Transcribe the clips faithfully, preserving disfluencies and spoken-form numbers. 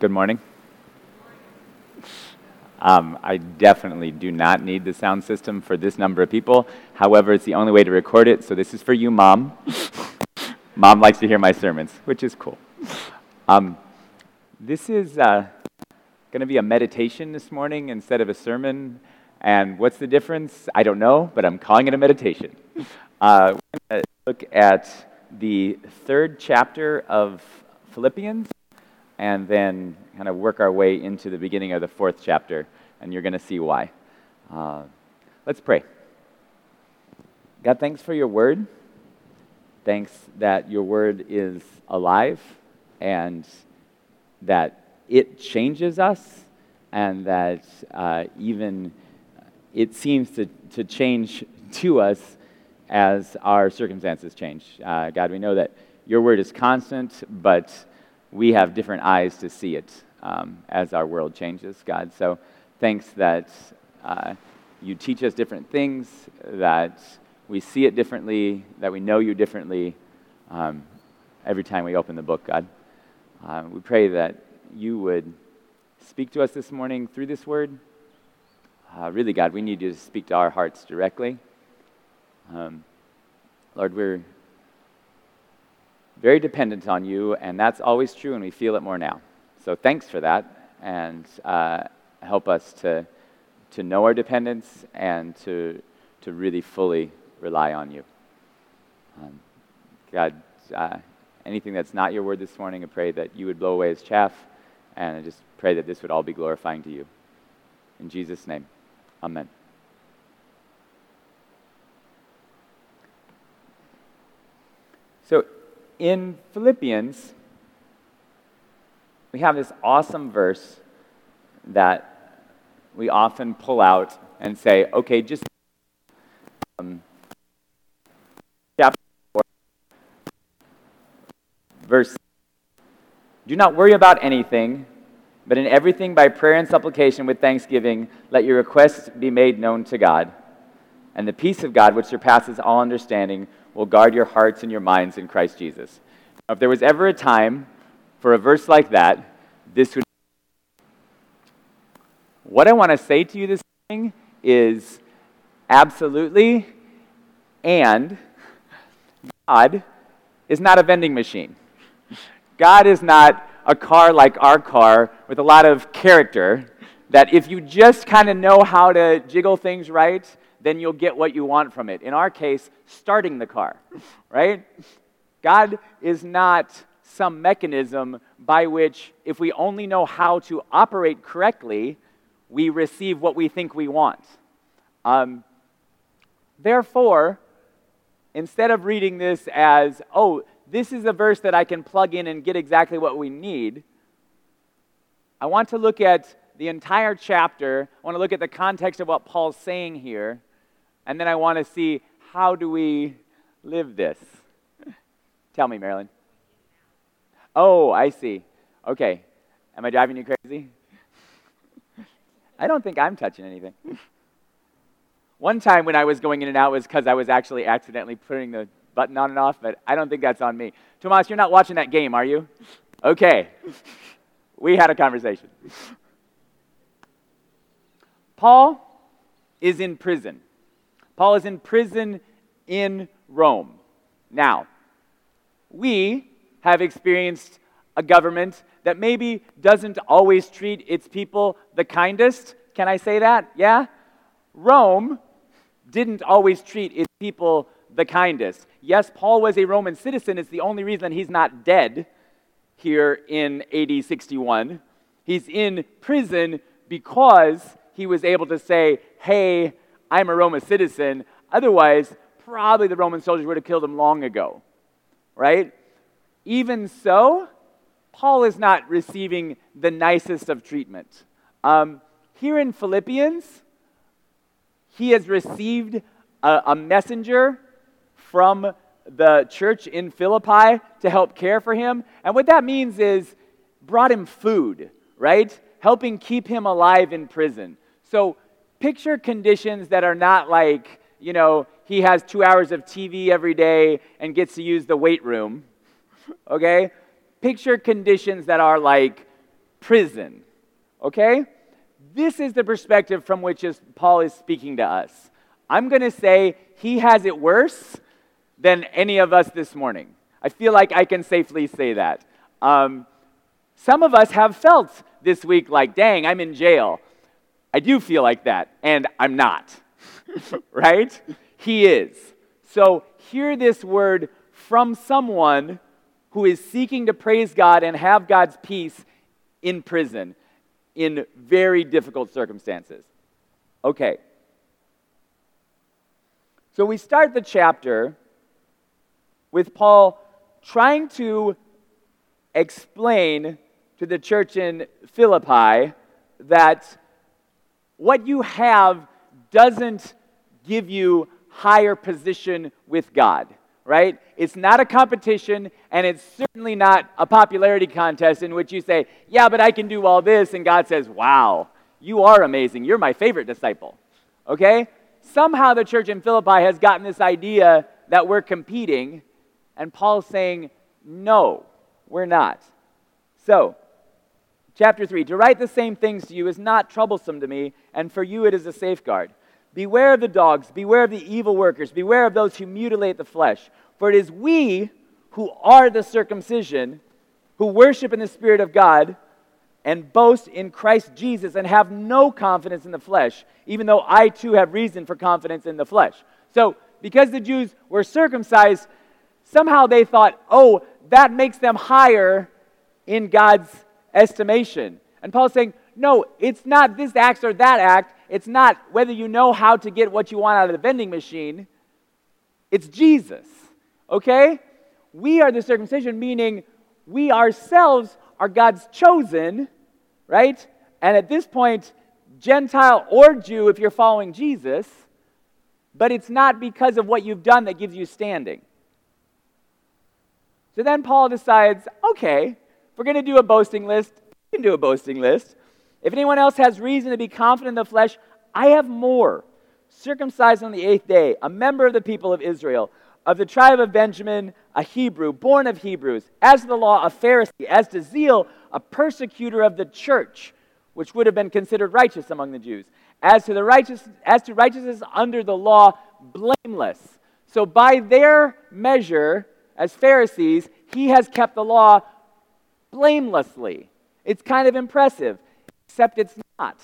Good morning. Um, I definitely do not need the sound system for this number of people. However, it's the only way to record it, so this is for you, Mom. Mom likes to hear my sermons, which is cool. Um, this is uh, going to be a meditation this morning instead of a sermon. And what's the difference? I don't know, but I'm calling it a meditation. Uh, we're going to look at the third chapter of Philippians, and then kind of work our way into the beginning of the fourth chapter, and you're going to see why. Uh, let's pray. God, thanks for your word. Thanks that your word is alive, and that it changes us, and that uh, even it seems to, to change to us as our circumstances change. Uh, God, we know that your word is constant, but we have different eyes to see it um, as our world changes, God. So thanks that uh, you teach us different things, that we see it differently, that we know you differently um, every time we open the book, God. Uh, we pray that you would speak to us this morning through this word. Uh, really, God, we need you to speak to our hearts directly. Um, Lord, we're very dependent on you, and that's always true, and we feel it more now. So thanks for that, and uh, help us to to know our dependence and to to really fully rely on you. Um, God, uh, anything that's not your word this morning, I pray that you would blow away as chaff, and I just pray that this would all be glorifying to you. In Jesus' name, amen. So, in Philippians, we have this awesome verse that we often pull out and say, okay, just um, chapter four, verse, do not worry about anything, but in everything by prayer and supplication with thanksgiving, let your requests be made known to God. And the peace of God, which surpasses all understanding, will guard your hearts and your minds in Christ Jesus. Now, if there was ever a time for a verse like that, this would be. What I want to say to you this morning is absolutely, and God is not a vending machine. God is not a car like our car with a lot of character that if you just kind of know how to jiggle things right, then you'll get what you want from it. In our case, starting the car, right? God is not some mechanism by which, if we only know how to operate correctly, we receive what we think we want. Um, therefore, instead of reading this as, oh, this is a verse that I can plug in and get exactly what we need, I want to look at the entire chapter. I want to look at the context of what Paul's saying here, and then I want to see, how do we live this? Tell me, Marilyn. Oh, I see. Okay. Am I driving you crazy? I don't think I'm touching anything. One time when I was going in and out was because I was actually accidentally putting the button on and off, but I don't think that's on me. Tomas, you're not watching that game, are you? Okay. We had a conversation. Paul is in prison. Paul is in prison in Rome. Now, we have experienced a government that maybe doesn't always treat its people the kindest. Can I say that? Yeah? Rome didn't always treat its people the kindest. Yes, Paul was a Roman citizen. It's the only reason he's not dead here in A D sixty-one. He's in prison because he was able to say, hey, I'm a Roman citizen. Otherwise, probably the Roman soldiers would have killed him long ago, right? Even so, Paul is not receiving the nicest of treatment. Um, here in Philippians, he has received a, a messenger from the church in Philippi to help care for him. And what that means is brought him food, right? Helping keep him alive in prison. So picture conditions that are not like, you know, he has two hours of T V every day and gets to use the weight room, okay? Picture conditions that are like prison. Okay? This is the perspective from which is, Paul is speaking to us. I'm going to say he has it worse than any of us this morning. I feel like I can safely say that. Um, some of us have felt this week like, dang, I'm in jail. I do feel like that, and I'm not. Right? He is. So hear this word from someone who is seeking to praise God and have God's peace in prison, in very difficult circumstances. Okay. So we start the chapter with Paul trying to explain to the church in Philippi that what you have doesn't give you higher position with God, right? It's not a competition, and it's certainly not a popularity contest in which you say, yeah, but I can do all this, and God says, wow, you are amazing. You're my favorite disciple, okay? Somehow the church in Philippi has gotten this idea that we're competing, and Paul's saying, no, we're not. So, chapter three, to write the same things to you is not troublesome to me, and for you it is a safeguard. Beware of the dogs, beware of the evil workers, beware of those who mutilate the flesh. For it is we who are the circumcision, who worship in the Spirit of God, and boast in Christ Jesus, and have no confidence in the flesh, even though I too have reason for confidence in the flesh. So, because the Jews were circumcised, somehow they thought, oh, that makes them higher in God's estimation. And Paul's saying, no, it's not this act or that act. It's not whether you know how to get what you want out of the vending machine. It's Jesus, okay? We are the circumcision, meaning we ourselves are God's chosen, right? And at this point, Gentile or Jew, if you're following Jesus, but it's not because of what you've done that gives you standing. So then Paul decides, okay, if we're going to do a boasting list, we can do a boasting list. If anyone else has reason to be confident in the flesh, I have more. Circumcised on the eighth day, a member of the people of Israel, of the tribe of Benjamin, a Hebrew, born of Hebrews, as to the law, a Pharisee, as to zeal, a persecutor of the church, which would have been considered righteous among the Jews. As to the righteous, as to righteousness under the law, blameless. So by their measure, as Pharisees, he has kept the law blamelessly. It's kind of impressive, except it's not.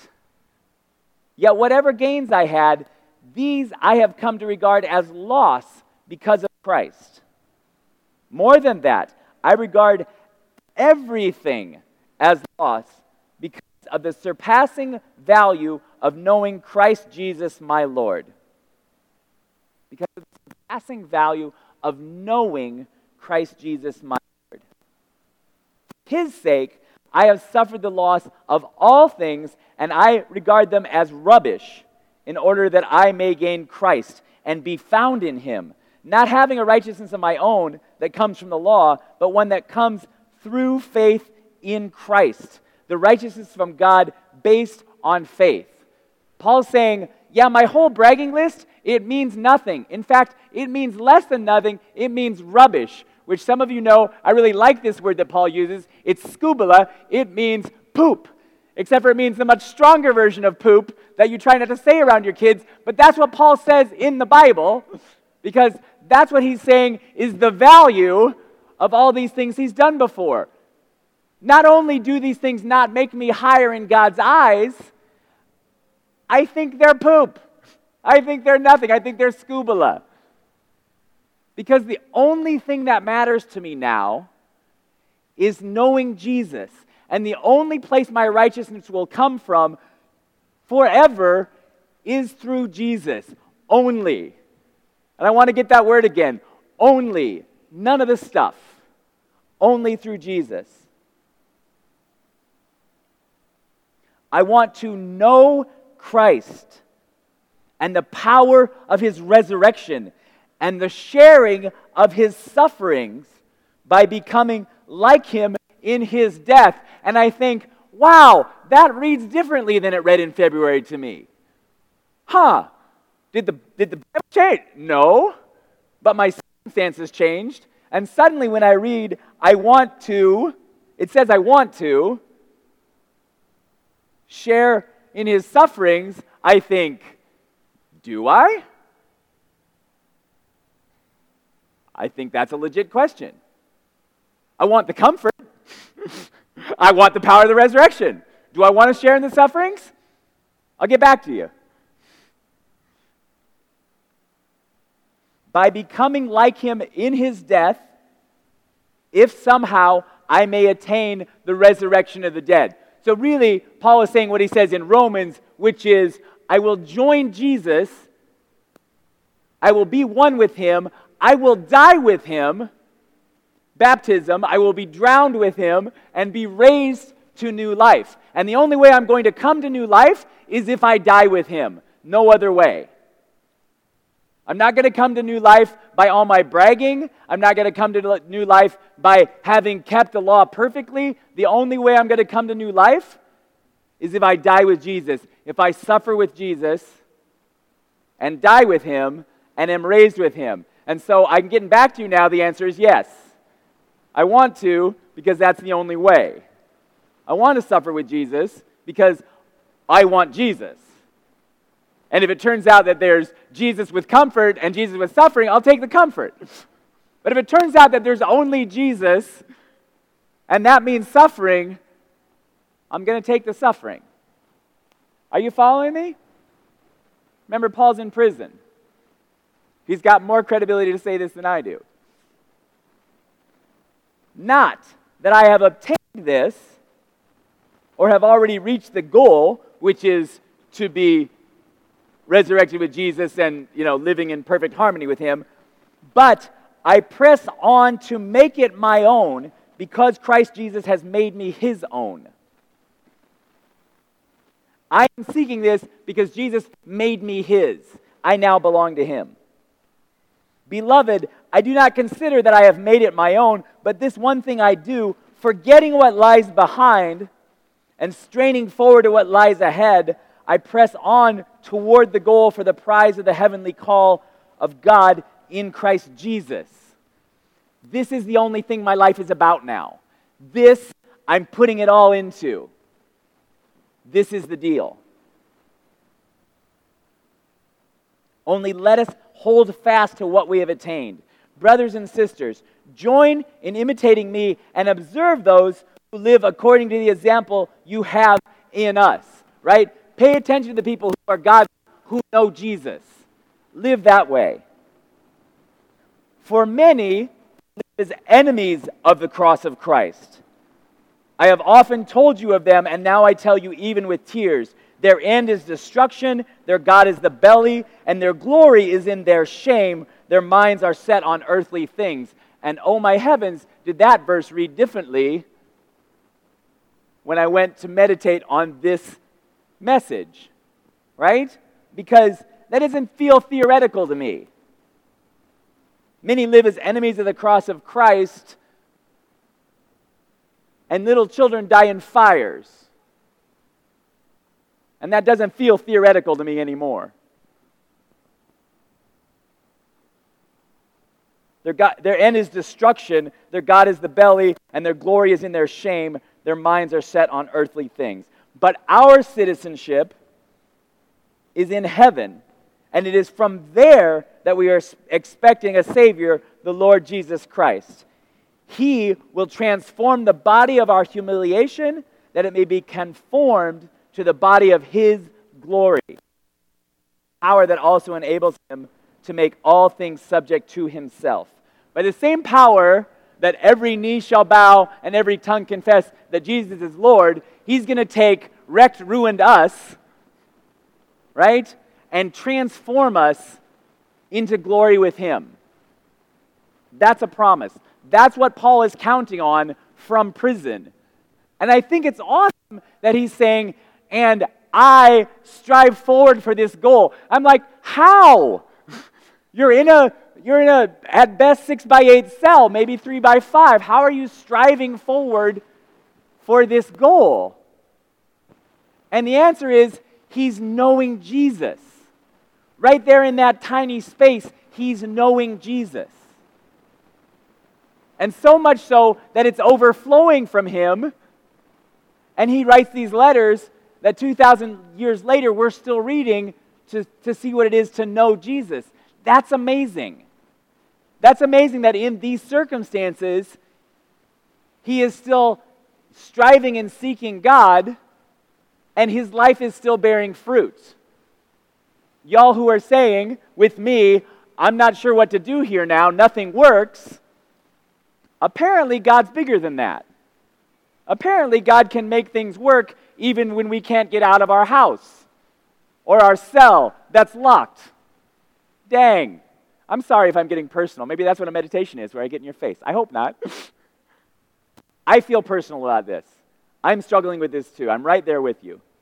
Yet whatever gains I had, these I have come to regard as loss because of Christ. More than that, I regard everything as loss because of the surpassing value of knowing Christ Jesus my Lord. Because of the surpassing value of knowing Christ Jesus my Lord. For his sake, I have suffered the loss of all things, and I regard them as rubbish, in order that I may gain Christ and be found in him, not having a righteousness of my own that comes from the law, but one that comes through faith in Christ, the righteousness from God based on faith. Paul's saying, yeah, my whole bragging list, it means nothing. In fact, it means less than nothing. It means rubbish, which some of you know, I really like this word that Paul uses. It's scubala. It means poop, except for it means the much stronger version of poop that you try not to say around your kids. But that's what Paul says in the Bible, because that's what he's saying is the value of all these things he's done before. Not only do these things not make me higher in God's eyes, I think they're poop. I think they're nothing. I think they're scubala. Because the only thing that matters to me now is knowing Jesus. And the only place my righteousness will come from forever is through Jesus. Only. And I want to get that word again. Only. None of the stuff. Only through Jesus. I want to know Christ and the power of his resurrection and the sharing of his sufferings by becoming like him in his death. And I think, wow, that reads differently than it read in February to me. Huh, did the, did the Bible change? No, but my circumstances changed. And suddenly when I read, I want to, it says I want to, share in his sufferings, I think, do I? I think that's a legit question. I want the comfort. I want the power of the resurrection. Do I want to share in the sufferings? I'll get back to you. By becoming like him in his death, if somehow I may attain the resurrection of the dead. So really, Paul is saying what he says in Romans, which is, I will join Jesus, I will be one with him, I will die with him, baptism, I will be drowned with him, and be raised to new life. And the only way I'm going to come to new life is if I die with him. No other way. I'm not going to come to new life by all my bragging. I'm not going to come to new life by having kept the law perfectly. The only way I'm going to come to new life is if I die with Jesus. If I suffer with Jesus and die with him and am raised with him. And so I'm getting back to you now. The answer is yes. I want to because that's the only way. I want to suffer with Jesus because I want Jesus. And if it turns out that there's Jesus with comfort and Jesus with suffering, I'll take the comfort. But if it turns out that there's only Jesus, and that means suffering, I'm going to take the suffering. Are you following me? Remember, Paul's in prison. He's got more credibility to say this than I do. Not that I have obtained this or have already reached the goal, which is to be resurrected with Jesus and, you know, living in perfect harmony with him. But I press on to make it my own because Christ Jesus has made me his own. I am seeking this because Jesus made me his. I now belong to him. Beloved, I do not consider that I have made it my own, but this one thing I do, forgetting what lies behind and straining forward to what lies ahead, I press on toward the goal for the prize of the heavenly call of God in Christ Jesus. This is the only thing my life is about now. This, I'm putting it all into. This is the deal. Only let us hold fast to what we have attained. Brothers and sisters, join in imitating me and observe those who live according to the example you have in us. Right? Pay attention to the people who are God's, who know Jesus. Live that way. For many live as enemies of the cross of Christ. I have often told you of them, and now I tell you even with tears. Their end is destruction, their God is the belly, and their glory is in their shame. Their minds are set on earthly things. And oh my heavens, did that verse read differently when I went to meditate on this message, right? Because that doesn't feel theoretical to me. Many live as enemies of the cross of Christ, and little children die in fires. And that doesn't feel theoretical to me anymore. Their, God, their end is destruction, their God is the belly, and their glory is in their shame. Their minds are set on earthly things. But our citizenship is in heaven, and it is from there that we are expecting a Savior, the Lord Jesus Christ. He will transform the body of our humiliation that it may be conformed to the body of his glory. Power that also enables him to make all things subject to himself. By the same power that every knee shall bow and every tongue confess that Jesus is Lord, he's going to take wrecked, ruined us, right, and transform us into glory with him. That's a promise. That's what Paul is counting on from prison. And I think it's awesome that he's saying, and I strive forward for this goal. I'm like, how? You're in a, you're in a, at best, six by eight cell, maybe three by five. How are you striving forward for this goal? And the answer is, he's knowing Jesus. Right there in that tiny space, he's knowing Jesus. And so much so that it's overflowing from him. And he writes these letters that two thousand years later we're still reading to, to see what it is to know Jesus. That's amazing. That's amazing that in these circumstances, he is still striving and seeking God, and his life is still bearing fruit. Y'all who are saying with me, I'm not sure what to do here now, nothing works, apparently God's bigger than that. Apparently God can make things work even when we can't get out of our house or our cell that's locked. Dang. I'm sorry if I'm getting personal. Maybe that's what a meditation is, where I get in your face. I hope not. I feel personal about this. I'm struggling with this too. I'm right there with you.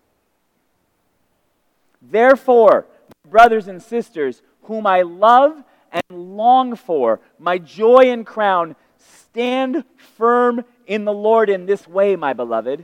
Therefore, brothers and sisters, whom I love and long for, my joy and crown, stand firm in the Lord in this way, my beloved.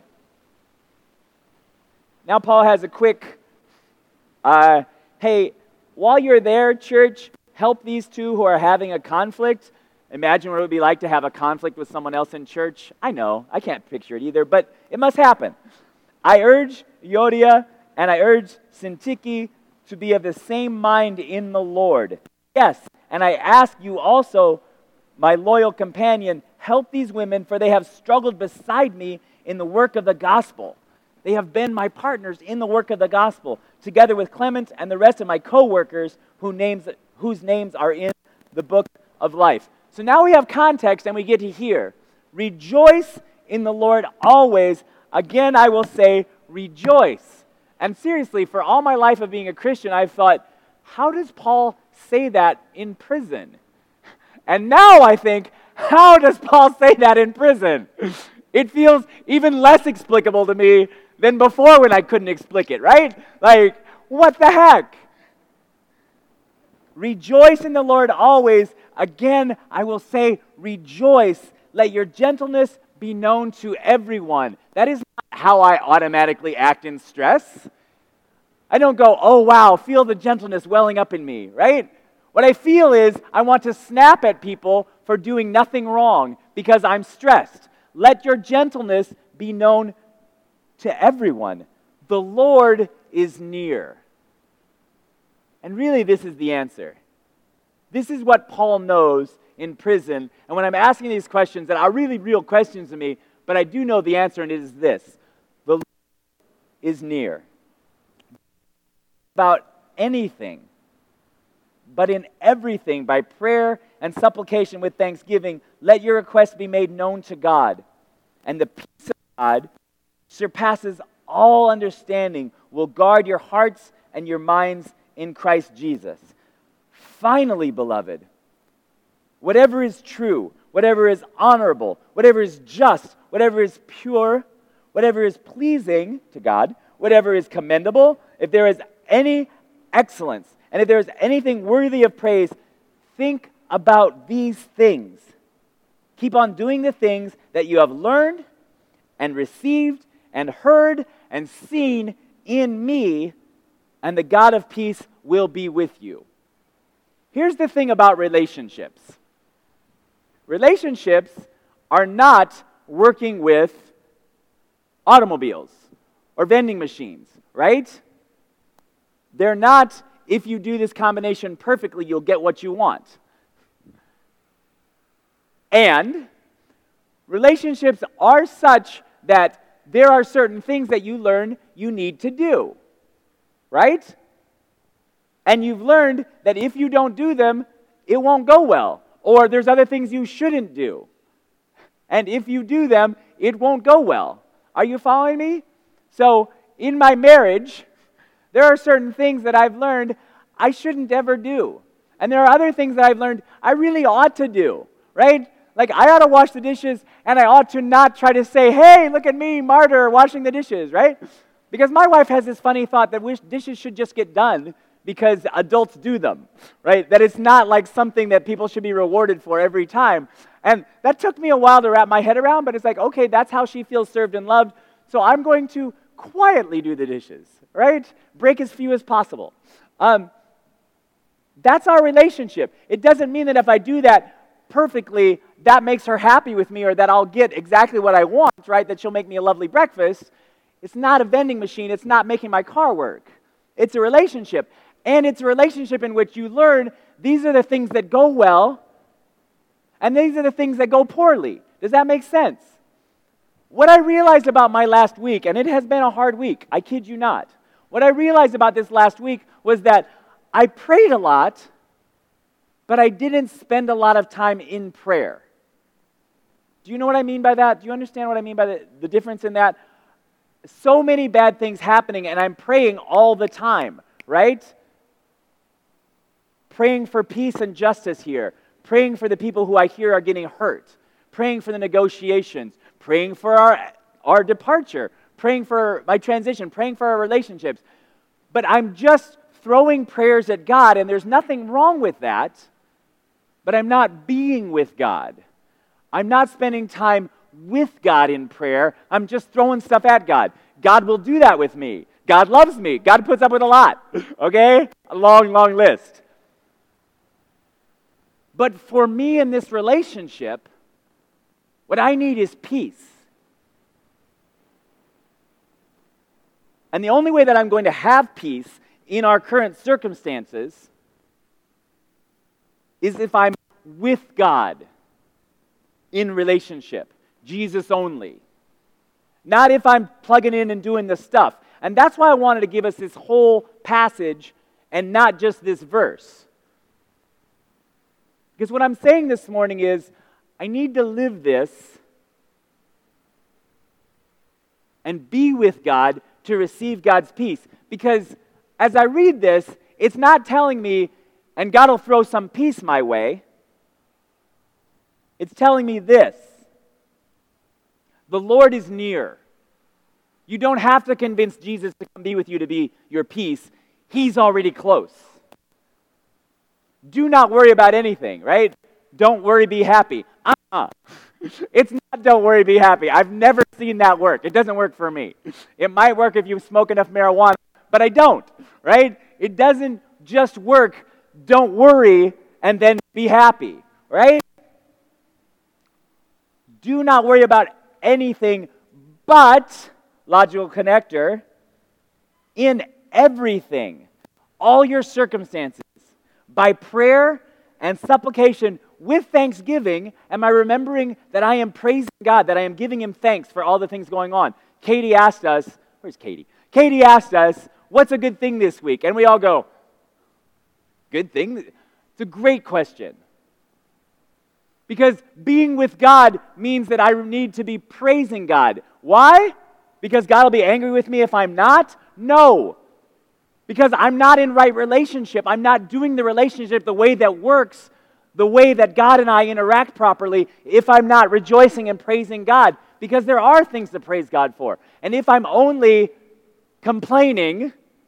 Now Paul has a quick, uh, hey, while you're there, church, help these two who are having a conflict. Imagine what it would be like to have a conflict with someone else in church. I know, I can't picture it either, but it must happen. I urge Euodia and I urge Syntyche to be of the same mind in the Lord. Yes, and I ask you also, my loyal companion, help these women, for they have struggled beside me in the work of the gospel. They have been my partners in the work of the gospel, together with Clement and the rest of my co-workers who names, whose names are in the book of life. So now we have context and we get to hear, rejoice in the Lord always. Again, I will say, rejoice. And seriously, for all my life of being a Christian, I've thought, how does Paul say that in prison? And now I think, how does Paul say that in prison? It feels even less explicable to me than before when I couldn't explic it, right? Like, what the heck? Rejoice in the Lord always. Again, I will say, rejoice. Let your gentleness be known to everyone. That is not how I automatically act in stress. I don't go, oh wow, feel the gentleness welling up in me, right? What I feel is I want to snap at people for doing nothing wrong because I'm stressed. Let your gentleness be known to everyone. The Lord is near. And really, this is the answer. This is what Paul knows in prison. And when I'm asking these questions, that are really real questions to me, but I do know the answer, and it is this. The Lord is near. About anything, but in everything, by prayer and supplication with thanksgiving, let your requests be made known to God. And the peace of God surpasses all understanding, will guard your hearts and your minds in Christ Jesus. Finally, beloved, whatever is true, whatever is honorable, whatever is just, whatever is pure, whatever is pleasing to God, whatever is commendable, if there is any excellence, and if there is anything worthy of praise, think about these things. Keep on doing the things that you have learned and received and heard and seen in me, and the God of peace will be with you. Here's the thing about relationships. Relationships are not working with automobiles or vending machines, right? They're not, if you do this combination perfectly, you'll get what you want. And relationships are such that there are certain things that you learn you need to do, right? And you've learned that if you don't do them, it won't go well. Or there's other things you shouldn't do. And if you do them, it won't go well. Are you following me? So in my marriage, there are certain things that I've learned I shouldn't ever do. And there are other things that I've learned I really ought to do, right? Like I ought to wash the dishes and I ought to not try to say, hey, look at me, martyr, washing the dishes, right? Because my wife has this funny thought that wish dishes should just get done because adults do them, right? That it's not like something that people should be rewarded for every time. And that took me a while to wrap my head around, but it's like, okay, that's how she feels served and loved, so I'm going to quietly do the dishes, right? Break as few as possible. Um, that's our relationship. It doesn't mean that if I do that perfectly, that makes her happy with me or that I'll get exactly what I want, right? That she'll make me a lovely breakfast. It's not a vending machine. It's not making my car work. It's a relationship. And it's a relationship in which you learn these are the things that go well, and these are the things that go poorly. Does that make sense? What I realized about my last week, and it has been a hard week, I kid you not. What I realized about this last week was that I prayed a lot, but I didn't spend a lot of time in prayer. Do you know what I mean by that? Do you understand what I mean by the, the difference in that? So many bad things happening, and I'm praying all the time, right? Praying for peace and justice here. Praying for the people who I hear are getting hurt. Praying for the negotiations. Praying for our, our departure. Praying for my transition. Praying for our relationships. But I'm just throwing prayers at God, and there's nothing wrong with that. But I'm not being with God. I'm not spending time with God in prayer. I'm just throwing stuff at God. God will do that with me. God loves me. God puts up with a lot. Okay? A long, long list. But for me in this relationship, what I need is peace. And the only way that I'm going to have peace in our current circumstances is if I'm with God in relationship. Jesus only. Not if I'm plugging in and doing the stuff. And that's why I wanted to give us this whole passage and not just this verse. Because what I'm saying this morning is, I need to live this and be with God to receive God's peace. Because as I read this, it's not telling me, and God will throw some peace my way. It's telling me this. The Lord is near. You don't have to convince Jesus to come be with you to be your peace. He's already close. Do not worry about anything, right? Don't worry, be happy. Uh-uh. It's not don't worry, be happy. I've never seen that work. It doesn't work for me. It might work if you smoke enough marijuana, but I don't, right? It doesn't just work, don't worry, and then be happy, right? Do not worry about anything but, logical connector, in everything, all your circumstances, by prayer and supplication with thanksgiving, am I remembering that I am praising God, that I am giving Him thanks for all the things going on. Katie asked us, where's Katie? Katie asked us, what's a good thing this week? And we all go, good thing? It's a great question. Because being with God means that I need to be praising God. Why? Because God will be angry with me if I'm not? No. Because I'm not in right relationship. I'm not doing the relationship the way that works, the way that God and I interact properly if I'm not rejoicing and praising God. Because there are things to praise God for. And if I'm only complaining,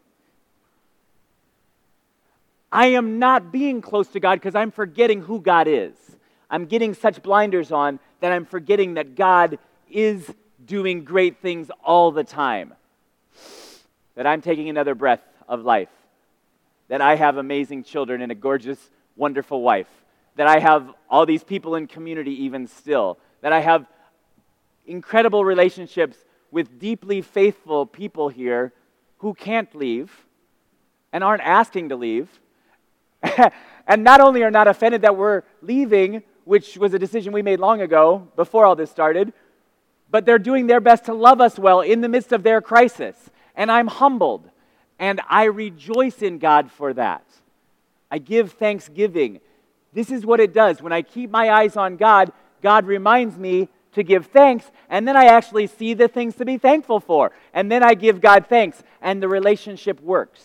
I am not being close to God because I'm forgetting who God is. I'm getting such blinders on that I'm forgetting that God is doing great things all the time. That I'm taking another breath of life. That I have amazing children and a gorgeous, wonderful wife. That I have all these people in community even still. That I have incredible relationships with deeply faithful people here who can't leave and aren't asking to leave. And not only are not offended that we're leaving, which was a decision we made long ago, before all this started, but they're doing their best to love us well in the midst of their crisis. And I'm humbled, and I rejoice in God for that. I give thanksgiving. This is what it does. When I keep my eyes on God, God reminds me to give thanks, and then I actually see the things to be thankful for. And then I give God thanks, and the relationship works.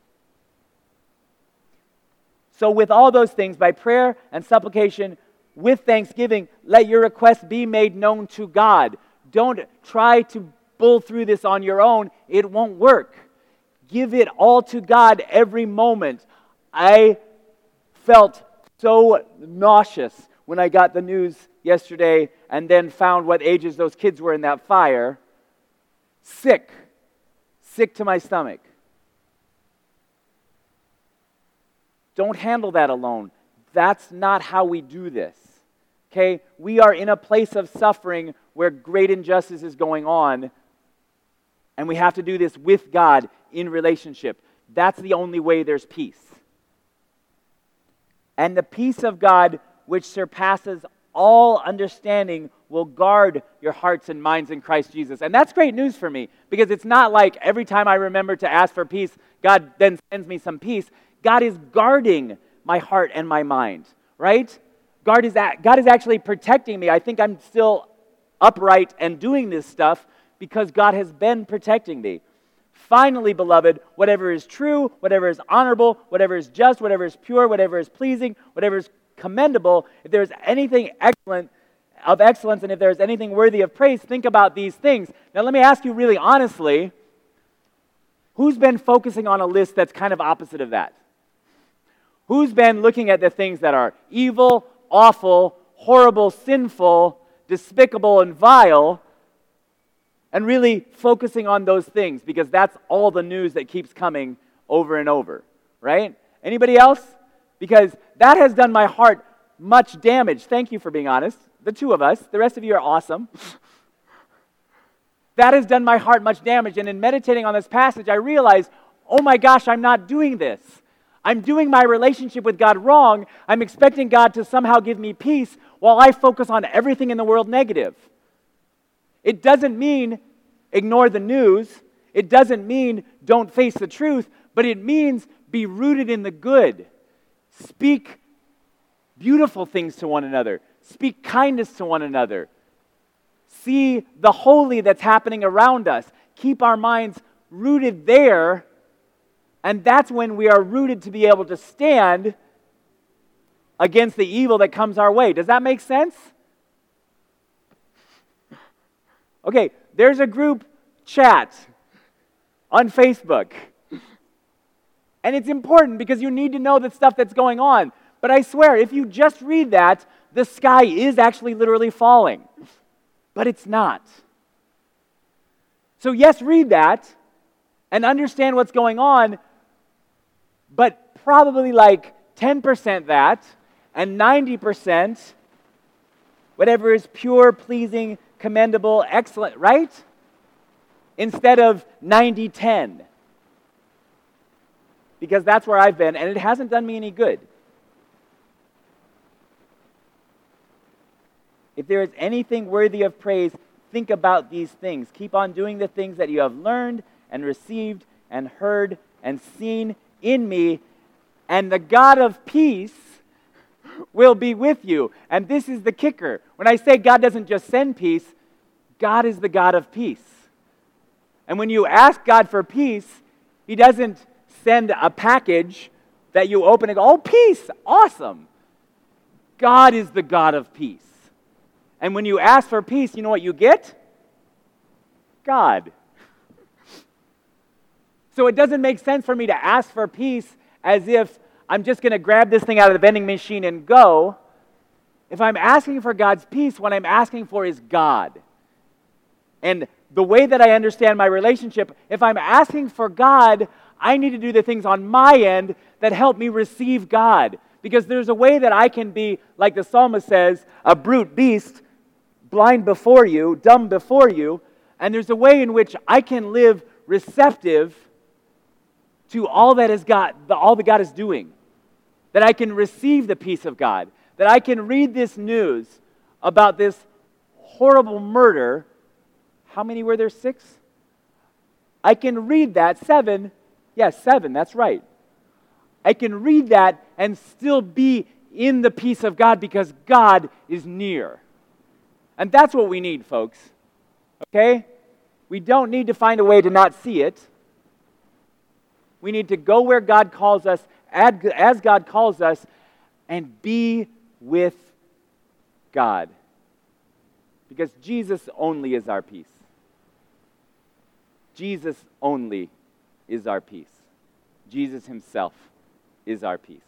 So with all those things, by prayer and supplication, with thanksgiving, let your requests be made known to God. Don't try to bull through this on your own. It won't work. Give it all to God every moment. I felt so nauseous when I got the news yesterday and then found what ages those kids were in that fire. Sick. Sick to my stomach. Don't handle that alone. That's not how we do this. Okay? We are in a place of suffering where great injustice is going on. And we have to do this with God in relationship. That's the only way there's peace. And the peace of God, which surpasses all understanding, will guard your hearts and minds in Christ Jesus. And that's great news for me, because it's not like every time I remember to ask for peace, God then sends me some peace. God is guarding my heart and my mind, right? God is, God is actually protecting me. I think I'm still upright and doing this stuff because God has been protecting me. Finally, beloved, whatever is true, whatever is honorable, whatever is just, whatever is pure, whatever is pleasing, whatever is commendable, if there is anything excellent of excellence, and if there is anything worthy of praise, think about these things. Now, let me ask you really honestly, who's been focusing on a list that's kind of opposite of that? Who's been looking at the things that are evil, awful, horrible, sinful, despicable, and vile, and really focusing on those things, because that's all the news that keeps coming over and over, right? Anybody else? Because that has done my heart much damage. Thank you for being honest. The two of us. The rest of you are awesome. That has done my heart much damage. And in meditating on this passage, I realized, oh my gosh, I'm not doing this. I'm doing my relationship with God wrong. I'm expecting God to somehow give me peace while I focus on everything in the world negative. It doesn't mean ignore the news. It doesn't mean don't face the truth. But it means be rooted in the good. Speak beautiful things to one another. Speak kindness to one another. See the holy that's happening around us. Keep our minds rooted there, and that's when we are rooted to be able to stand against the evil that comes our way. Does that make sense? Okay, there's a group chat on Facebook. And it's important because you need to know the stuff that's going on. But I swear, if you just read that, the sky is actually literally falling. But it's not. So yes, read that and understand what's going on, but probably like ten percent that and ninety percent whatever is pure, pleasing, commendable, excellent, right? Instead of ninety ten. Because that's where I've been, and it hasn't done me any good. If there is anything worthy of praise, think about these things. Keep on doing the things that you have learned and received and heard and seen in me, and the God of peace will be with you. And this is the kicker. When I say God doesn't just send peace, God is the God of peace. And when you ask God for peace, He doesn't send a package that you open and go, oh, peace, awesome. God is the God of peace. And when you ask for peace, you know what you get? God. So it doesn't make sense for me to ask for peace as if I'm just going to grab this thing out of the vending machine and go. If I'm asking for God's peace, what I'm asking for is God. And the way that I understand my relationship, if I'm asking for God, I need to do the things on my end that help me receive God. Because there's a way that I can be, like the psalmist says, a brute beast, blind before you, dumb before you, and there's a way in which I can live receptive to all that is God, all that God is doing. That I can receive the peace of God. That I can read this news about this horrible murder. How many were there? Six? I can read that, seven. Yes, seven, that's right. I can read that and still be in the peace of God because God is near. And that's what we need, folks. Okay? We don't need to find a way to not see it. We need to go where God calls us, as God calls us, and be with God. Because Jesus only is our peace. Jesus only is our peace. Jesus Himself is our peace.